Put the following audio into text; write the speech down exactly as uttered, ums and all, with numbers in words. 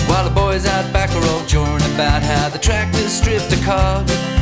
while the boys out back are all joring about how the tractors stripped the car.